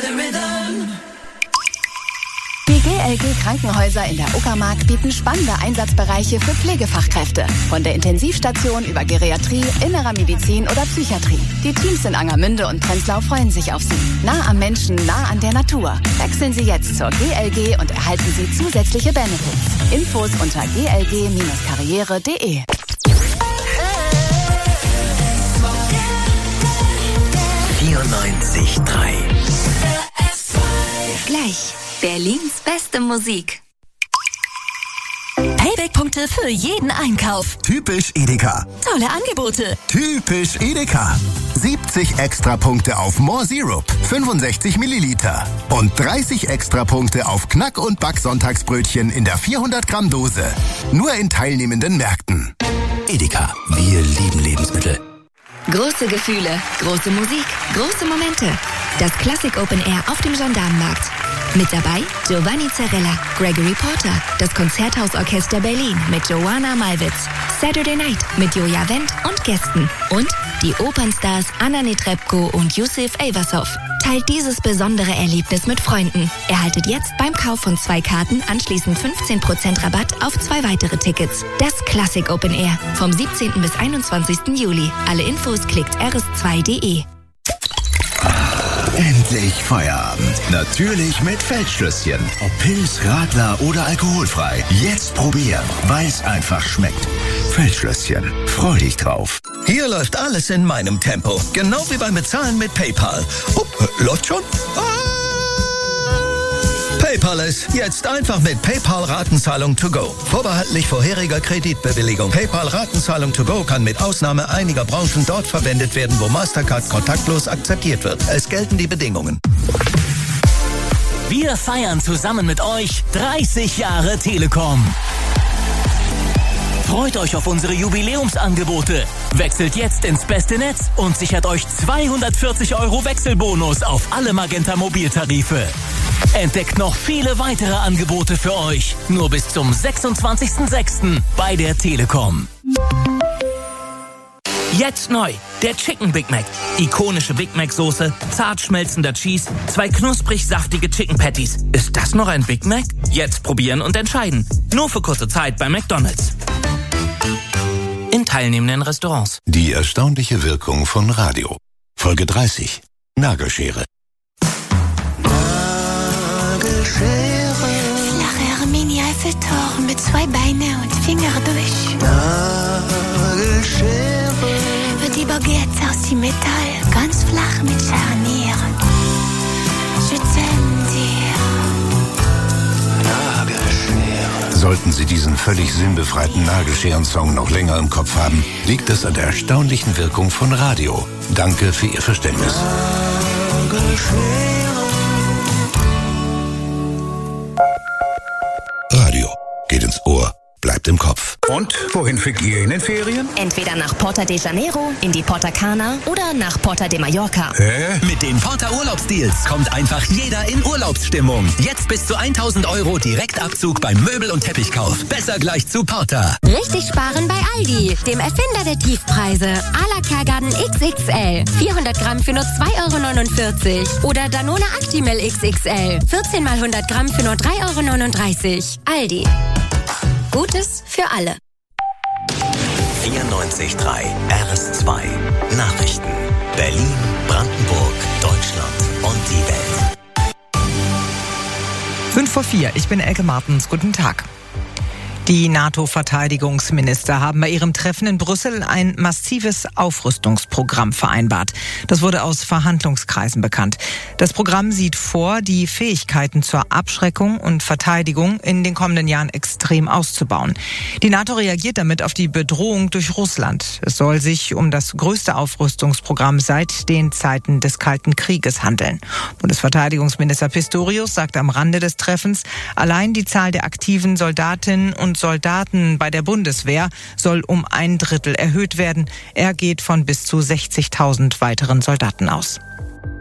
Die GLG Krankenhäuser in der Uckermark bieten spannende Einsatzbereiche für Pflegefachkräfte. Von der Intensivstation über Geriatrie, innerer Medizin oder Psychiatrie. Die Teams in Angermünde und Prenzlau freuen sich auf Sie. Nah am Menschen, nah an der Natur. Wechseln Sie jetzt zur GLG und erhalten Sie zusätzliche Benefits. Infos unter glg-karriere.de. Gleich Berlins beste Musik. Payback-Punkte für jeden Einkauf. Typisch Edeka. Tolle Angebote. Typisch Edeka. 70 Extrapunkte auf More Syrup, 65 Milliliter. Und 30 Extrapunkte auf Knack- und Back-Sonntagsbrötchen in der 400 Gramm Dose. Nur in teilnehmenden Märkten. Edeka, wir lieben Lebensmittel. Große Gefühle, große Musik, große Momente. Das Classic Open Air auf dem Gendarmenmarkt. Mit dabei Giovanni Zarella, Gregory Porter, das Konzerthausorchester Berlin mit Joanna Malwitz, Saturday Night mit Joja Wendt und Gästen und die Opernstars Anna Netrebko und Yusuf Eyvassov. Teilt dieses besondere Erlebnis mit Freunden. Erhaltet jetzt beim Kauf von 2 Karten anschließend 15% Rabatt auf 2 weitere Tickets. Das Classic Open Air vom 17. bis 21. Juli. Alle Infos klickt rs2.de. Endlich Feierabend. Natürlich mit Feldschlösschen. Ob Pilz, Radler oder alkoholfrei. Jetzt probieren, weil es einfach schmeckt. Feldschlösschen. Freu dich drauf. Hier läuft alles in meinem Tempo. Genau wie beim Bezahlen mit PayPal. Oh, läuft schon? PayPal ist jetzt einfach mit PayPal Ratenzahlung to go. Vorbehaltlich vorheriger Kreditbewilligung. PayPal Ratenzahlung to go kann mit Ausnahme einiger Branchen dort verwendet werden, wo Mastercard kontaktlos akzeptiert wird. Es gelten die Bedingungen. Wir feiern zusammen mit euch 30 Jahre Telekom. Freut euch auf unsere Jubiläumsangebote. Wechselt jetzt ins beste Netz und sichert euch 240 € Wechselbonus auf alle Magenta Mobiltarife. Entdeckt noch viele weitere Angebote für euch. Nur bis zum 26.06. bei der Telekom. Jetzt neu, der Chicken Big Mac. Ikonische Big Mac Soße, zart schmelzender Cheese, 2 knusprig saftige Chicken Patties. Ist das noch ein Big Mac? Jetzt probieren und entscheiden. Nur für kurze Zeit bei McDonald's. In teilnehmenden Restaurants. Die erstaunliche Wirkung von Radio. Folge 30. Nagelschere. Flache Mini-Eiffeltoren mit 2 Beine und Finger durch. Wird die Baguette aus dem Metall, ganz flach mit Scharnieren. Je t'aime dir. Sollten Sie diesen völlig sinnbefreiten Nagelscheren-Song noch länger im Kopf haben, liegt es an der erstaunlichen Wirkung von Radio. Danke für Ihr Verständnis. Radio geht ins Ohr, bleibt im Kopf. Und wohin fliegt ihr in den Ferien? Entweder nach Porta de Janeiro, in die Porta Cana oder nach Porta de Mallorca. Mit den Porta Urlaubsdeals kommt einfach jeder in Urlaubsstimmung. Jetzt bis zu 1.000 € Direktabzug beim Möbel- und Teppichkauf. Besser gleich zu Porta. Richtig sparen bei Aldi, dem Erfinder der Tiefpreise. A la Cargarden XXL. 400 Gramm für nur 2,49 €. Oder Danone Actimel XXL. 14 mal 100 Gramm für nur 3,39 €. Aldi. Gutes für alle. 94.3 RS2 Nachrichten. Berlin, Brandenburg, Deutschland und die Welt. 5:04, ich bin Elke Martens. Guten Tag. Die NATO-Verteidigungsminister haben bei ihrem Treffen in Brüssel ein massives Aufrüstungsprogramm vereinbart. Das wurde aus Verhandlungskreisen bekannt. Das Programm sieht vor, die Fähigkeiten zur Abschreckung und Verteidigung in den kommenden Jahren extrem auszubauen. Die NATO reagiert damit auf die Bedrohung durch Russland. Es soll sich um das größte Aufrüstungsprogramm seit den Zeiten des Kalten Krieges handeln. Bundesverteidigungsminister Pistorius sagt am Rande des Treffens, allein die Zahl der aktiven Soldatinnen und Soldaten bei der Bundeswehr soll um 1/3 erhöht werden. Er geht von bis zu 60.000 weiteren Soldaten aus.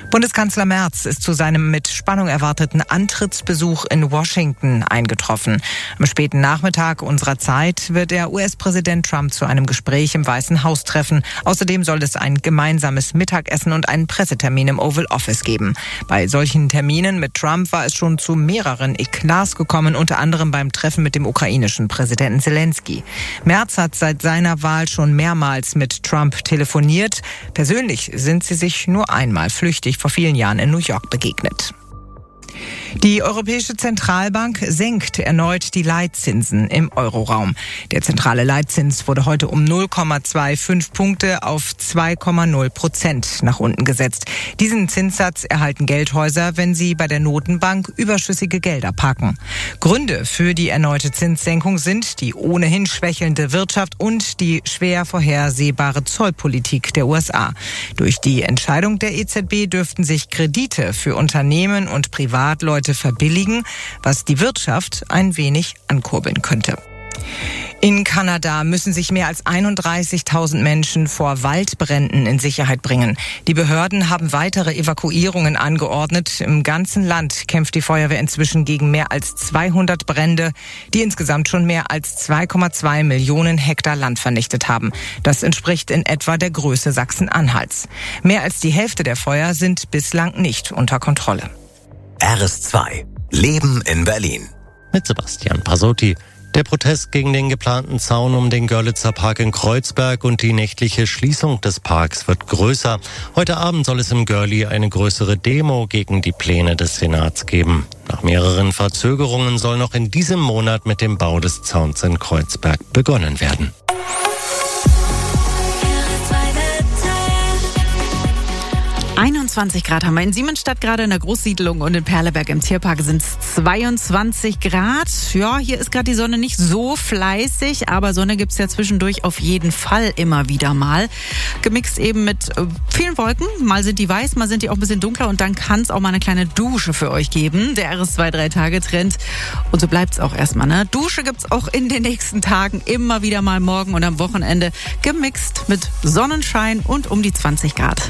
Bundeskanzler Merz ist zu seinem mit Spannung erwarteten Antrittsbesuch in Washington eingetroffen. Am späten Nachmittag unserer Zeit wird der US-Präsident Trump zu einem Gespräch im Weißen Haus treffen. Außerdem soll es ein gemeinsames Mittagessen und einen Pressetermin im Oval Office geben. Bei solchen Terminen mit Trump war es schon zu mehreren Eklats gekommen, unter anderem beim Treffen mit dem ukrainischen Präsidenten Zelensky. Merz hat seit seiner Wahl schon mehrmals mit Trump telefoniert. Persönlich sind sie sich nur einmal flüchtig vor vielen Jahren in New York begegnet. Die Europäische Zentralbank senkt erneut die Leitzinsen im Euroraum. Der zentrale Leitzins wurde heute um 0,25 Punkte auf 2,0% nach unten gesetzt. Diesen Zinssatz erhalten Geldhäuser, wenn sie bei der Notenbank überschüssige Gelder parken. Gründe für die erneute Zinssenkung sind die ohnehin schwächelnde Wirtschaft und die schwer vorhersehbare Zollpolitik der USA. Durch die Entscheidung der EZB dürften sich Kredite für Unternehmen und Privatleute verbilligen, was die Wirtschaft ein wenig ankurbeln könnte. In Kanada müssen sich mehr als 31.000 Menschen vor Waldbränden in Sicherheit bringen. Die Behörden haben weitere Evakuierungen angeordnet. Im ganzen Land kämpft die Feuerwehr inzwischen gegen mehr als 200 Brände, die insgesamt schon mehr als 2,2 Millionen Hektar Land vernichtet haben. Das entspricht in etwa der Größe Sachsen-Anhalts. Mehr als die Hälfte der Feuer sind bislang nicht unter Kontrolle. RS2 Leben in Berlin. Mit Sebastian Pasotti. Der Protest gegen den geplanten Zaun um den Görlitzer Park in Kreuzberg und die nächtliche Schließung des Parks wird größer. Heute Abend soll es im Görli eine größere Demo gegen die Pläne des Senats geben. Nach mehreren Verzögerungen soll noch in diesem Monat mit dem Bau des Zauns in Kreuzberg begonnen werden. 21 Grad haben wir in Siemensstadt gerade in der Großsiedlung und in Perleberg im Tierpark sind es 22 Grad. Ja, hier ist gerade die Sonne nicht so fleißig, aber Sonne gibt's ja zwischendurch auf jeden Fall immer wieder mal. Gemixt eben mit vielen Wolken. Mal sind die weiß, mal sind die auch ein bisschen dunkler und dann kann es auch mal eine kleine Dusche für euch geben. Der RS2 3-Tage-Trend. Und so bleibt's auch erstmal, ne? Dusche gibt's auch in den nächsten Tagen immer wieder mal morgen und am Wochenende. Gemixt mit Sonnenschein und um die 20 Grad.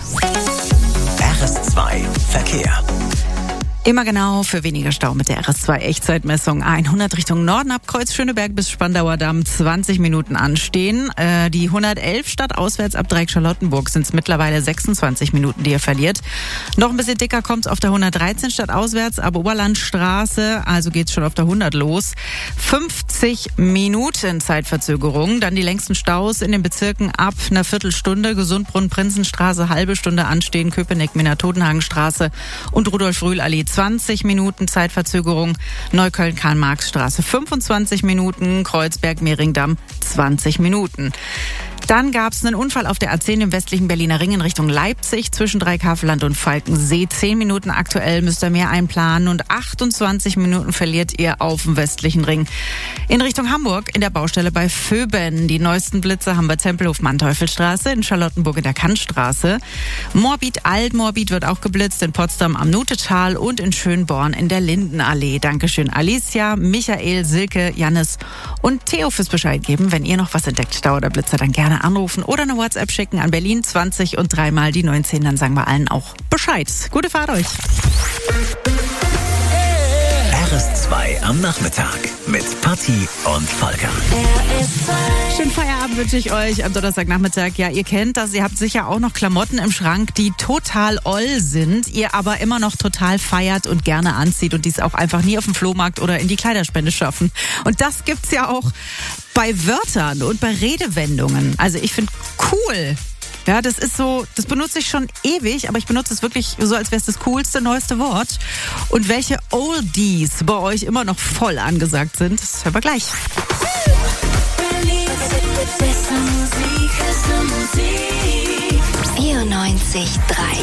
RS2 Verkehr. Immer genau für weniger Stau mit der RS2-Echtzeitmessung. 100 Richtung Norden ab Kreuz Schöneberg bis Spandauer Damm 20 Minuten anstehen. Die 111 stadtauswärts ab Dreieck-Charlottenburg sind es mittlerweile 26 Minuten, die ihr verliert. Noch ein bisschen dicker kommt es auf der 113 stadtauswärts ab Oberlandstraße, also geht's schon auf der 100 los. 50 Minuten Zeitverzögerung. Dann die längsten Staus in den Bezirken ab einer Viertelstunde. Gesundbrunn, Prinzenstraße, halbe Stunde anstehen. Köpenick, Minna-Totenhagenstraße und Rudolf-Rühl-Allee 20 Minuten Zeitverzögerung, Neukölln, Karl-Marx-Straße 25 Minuten, Kreuzberg-Mehringdamm 20 Minuten. Dann gab es einen Unfall auf der A10 im westlichen Berliner Ring in Richtung Leipzig zwischen Dreieckhaveland und Falkensee. 10 Minuten aktuell müsst ihr mehr einplanen und 28 Minuten verliert ihr auf dem westlichen Ring. In Richtung Hamburg in der Baustelle bei Vöben. Die neuesten Blitze haben wir Tempelhof Manteuffelstraße, in Charlottenburg in der Kantstraße. Moabit, Altmoabit wird auch geblitzt, in Potsdam am Nutetal und in Schönborn in der Lindenallee. Dankeschön Alicia, Michael, Silke, Jannis und Theo fürs Bescheid geben. Wenn ihr noch was entdeckt, Stau oder Blitzer, dann gerne anrufen oder eine WhatsApp schicken an Berlin 20 und 3 mal die 19. Dann sagen wir allen auch Bescheid. Gute Fahrt euch. RS2 am Nachmittag mit Patti und Volker. Schönen Feierabend wünsche ich euch am Donnerstagnachmittag. Ja, ihr kennt das. Ihr habt sicher auch noch Klamotten im Schrank, die total oll sind, ihr aber immer noch total feiert und gerne anzieht und die es auch einfach nie auf dem Flohmarkt oder in die Kleiderspende schaffen. Und das gibt's ja auch bei Wörtern und bei Redewendungen. Also ich finde cool. Ja, das ist so, das benutze ich schon ewig, aber ich benutze es wirklich so, als wäre es das coolste, neueste Wort. Und welche Oldies bei euch immer noch voll angesagt sind, das hören wir gleich. 94,3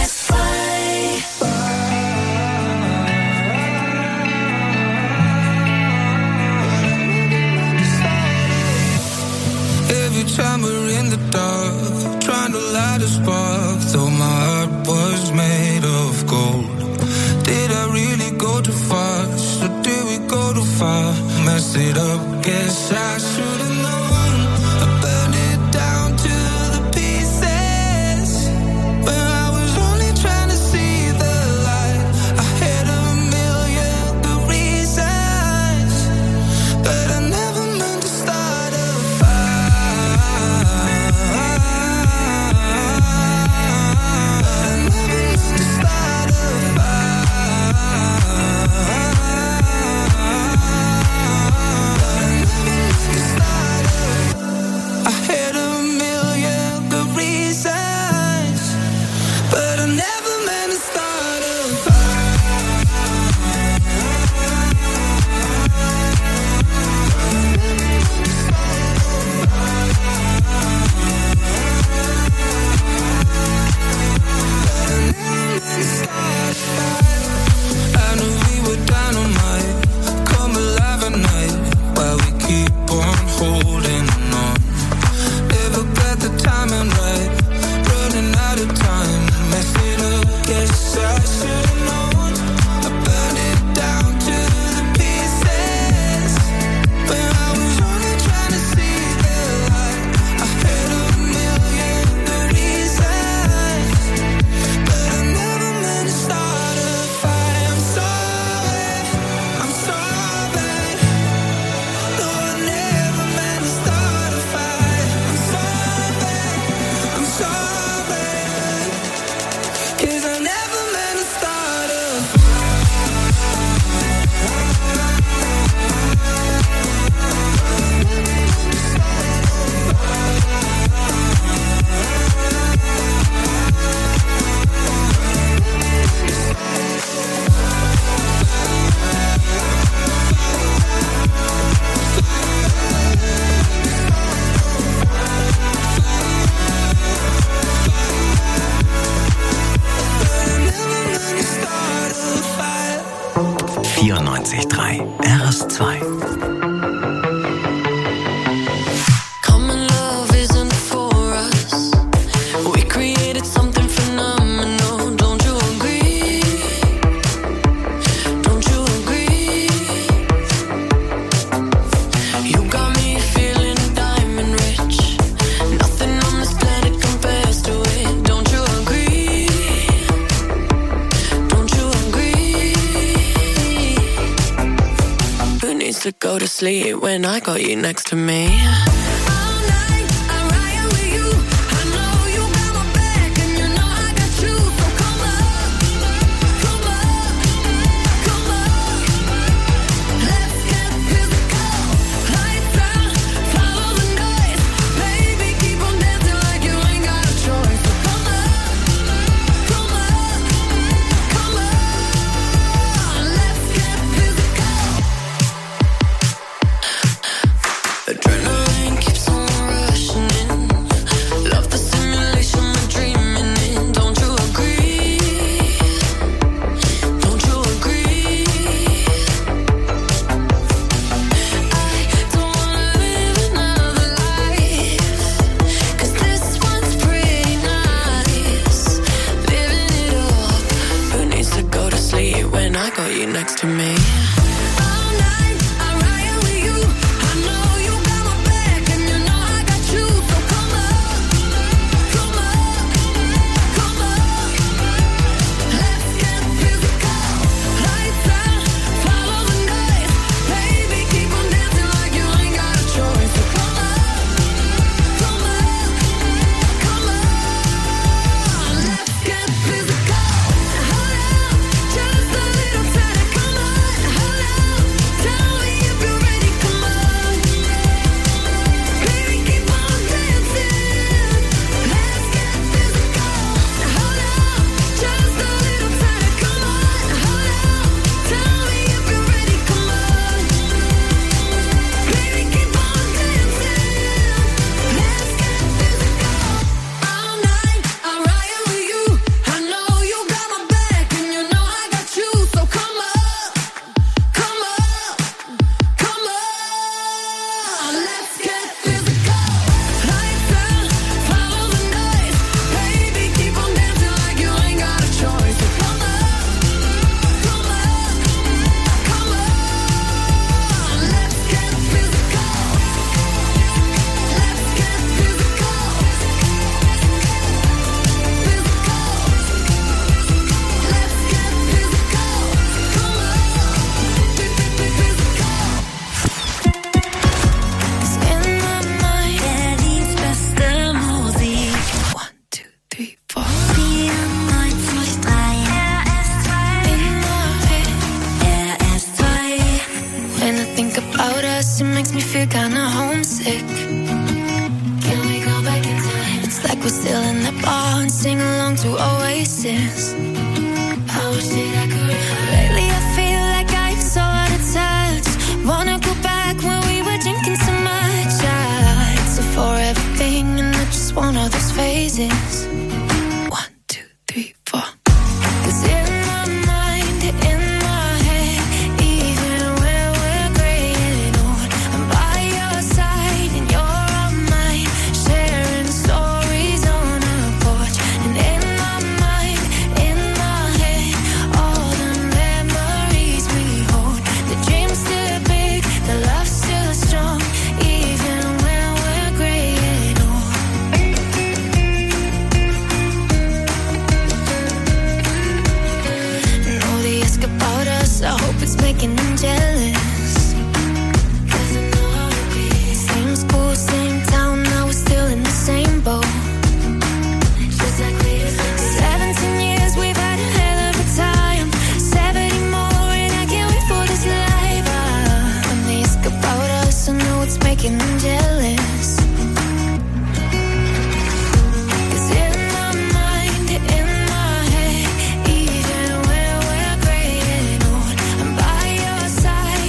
Every time we're in the dark, trying to light a spark, though my heart was made of gold. Did I really go too fast, or did we go too far? Messed it up, guess I should've known. I burned it down to the pieces, when I was only trying to see go to sleep when I got you next to me. Side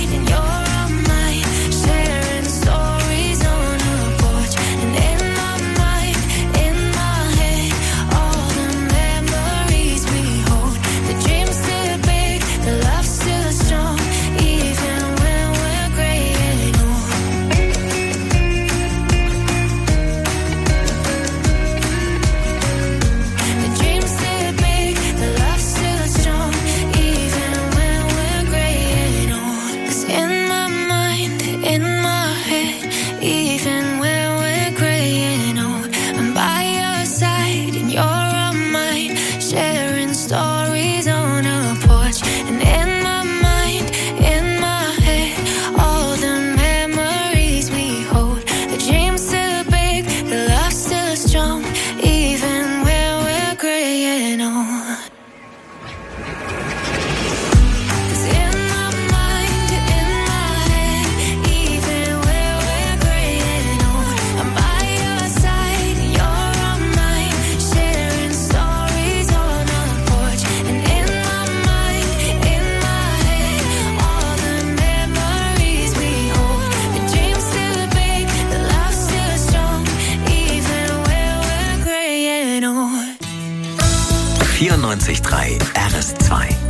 94.3 RS2.